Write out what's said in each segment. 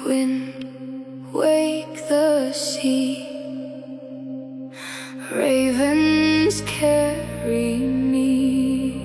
wind, wake the sea. Ravens carry me.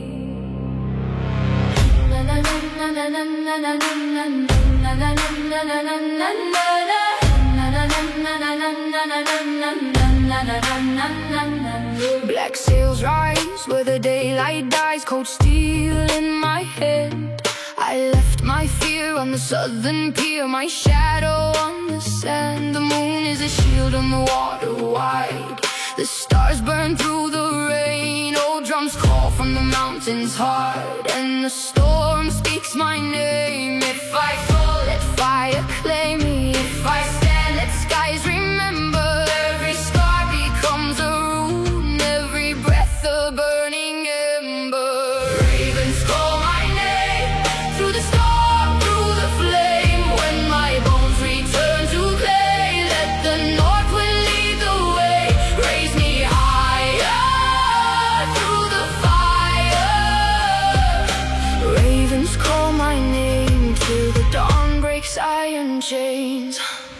Black sails rise where the daylight dies, cold steel in my head. I left my fear on the southern pier, my shadow on the sand. The moon is a shield on the water wide. The stars burn through the rain. Old drums call from the mountains hard, and the storm speaks my name. If I fall, let fire claim me. If I stand, let skies remember. Every scar becomes a rune, every breath a burning ember. Ravens call my name through the storm, through the flame. When my bones return to clay, let the north wind lead the way. Raise me higher through the fire. Ravens call my name till the dawn breaks iron chains.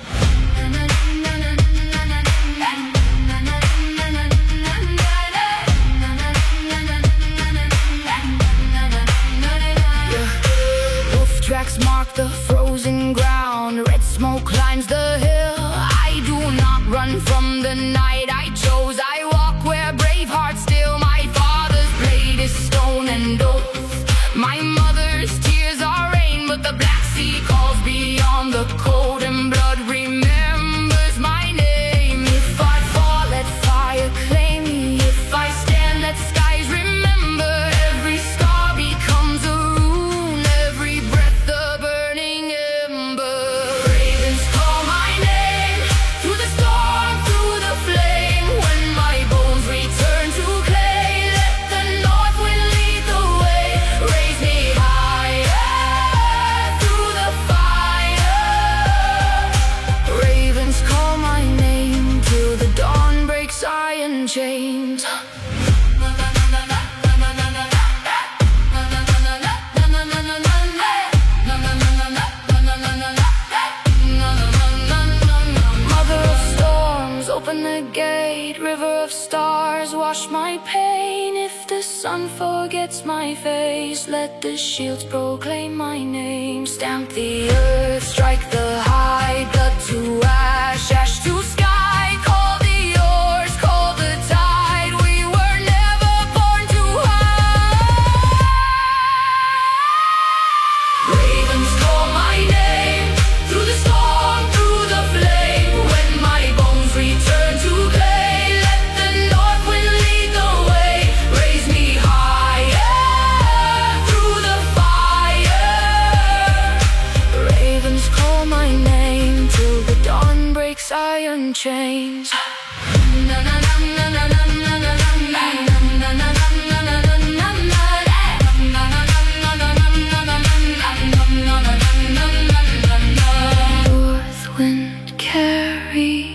Tracks mark the frozen ground. Red smoke lines the hill. I do not run from the night I chose. I walk where brave hearts still. My father's blade is stone and oath. My mother's tears are rain, but the black sea calls beyond the cold, and blood remembers my name. If I fall, let fire claim me. If I stand, let skies remember. Every scar becomes a rune, every breath a burning ember. Ravens call my name through the storm, through the flame. When my bones return to clay, let the north wind lead the way. Raise me higher through the fire. Ravens call my name till the dawn breaks iron chains. Mother of storms, open the gate. River of stars, wash my pain. If the sun forgets my face, let the shields proclaim my name. Stamp the earth, strike the high. Blood to ash, ash to sky. Call the oars, call the tide. We were never born to hide. Ravens call my name through the storm, through the flame. When my bones return to clay, let the north wind lead the way. Raise me higher through the fire. Ravens call my name till the dawn breaks iron chains. North wind carry